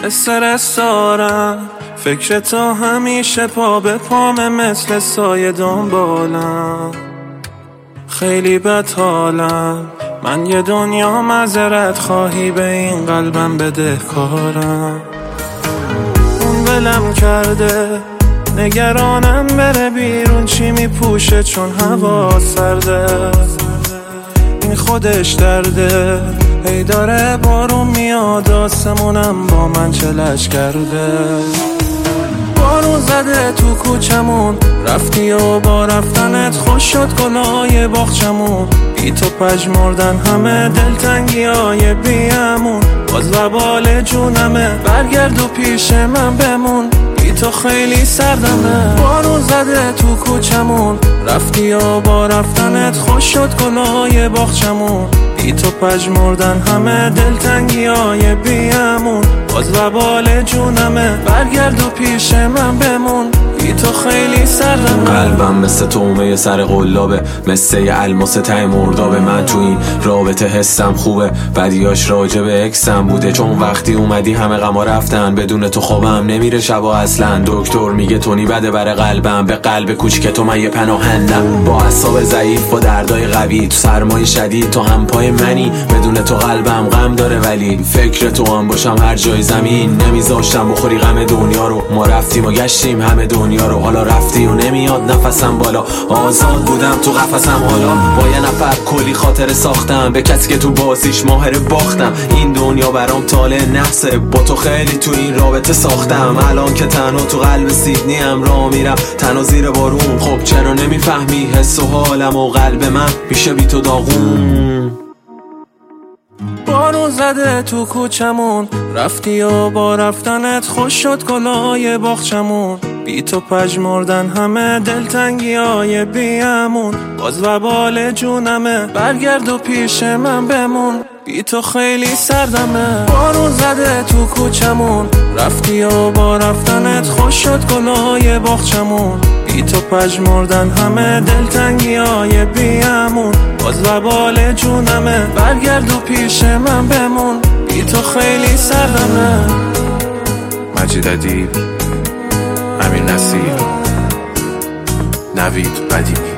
استرس دارم، فکر تو همیشه پا به پامه، مثل سایه دنبالم. خیلی بد حالم، من یه دنیا معذرت خواهی به این قلبم بدهکارم. اون ولم کرده، نگرانم بره بیرون چی میپوشه چون هوا سرده. این خودش درده، هی داره بارون میاد آسمونم با من چلش کرده. بارون زده تو کوچمون، رفتی و با رفتنت خوش شد گلای باغچمون. بی تو پژمردن همه دلتنگی های بیامون، باز وبال جونمه برگرد و پیش من بمون. بی تو خیلی سردمه. بارون زده تو کوچمون، رفتی و با رفتنت خوش شد گلای باغچمون. بی تو پژمردن همه دلتنگی های بیامون، باز وبال جونمه برگرد و پیش من بمون. بی تو خیلی سردمه. قلبم مثل تومه سر قلابه، مثل یه الماس ته مردابه. من تو این رابطه حسم خوبه، بدیاش راجع به اکسم بوده. چون وقتی اومدی همه غما رفتن، بدون تو خوابم نمیره شبا اصلا. دکتر میگه تونی بده بر قلبم، به قلب کوچیک تو من یه پناهندم. با اعصاب ضعیف با دردای قوی، تو سرمای شدید تو هم پای منی. بدون تو قلبم غم داره، ولی فکر تو هم باشم هر جای زمین. نمیذاشتم بخوری غم دنیا رو، ما رفتیم و گشتیم همه دنیا رو. حالا رفتی و نمیاد نفسم بالا، آزاد بودم تو قفسم. حالا با یه نفر کلی خاطره ساختم، به کسی که تو بازیش ماهر باختم. این دنیا برام طالع نفسه، با تو خیلی تو این رابطه ساختم. الان که تنها تو قلب سیدنی هم راه میرم، تنها زیر بارون. خب چرا نمیفهمی حس و حالم و قلب من میشه بی تو داغون. بارون زده تو کوچمون، رفتی و با رفتنت خوش شد گلای باغچمون. بی تو پژمردن همه دلتنگی های بیامون، باز وبال جونمه برگرد و پیش من بمون. بی تو خیلی سردمه. بارون زده تو کوچمون، رفتی و با رفتنت خوش شد گلای باغچمون. بی تو پژمردن همه دلتنگی های بیامون، باز وبال جونمه برگرد و پیش من بمون. بی تو خیلی سردمه. مجید ادیب، امیر نصیر، نوید بدیعی.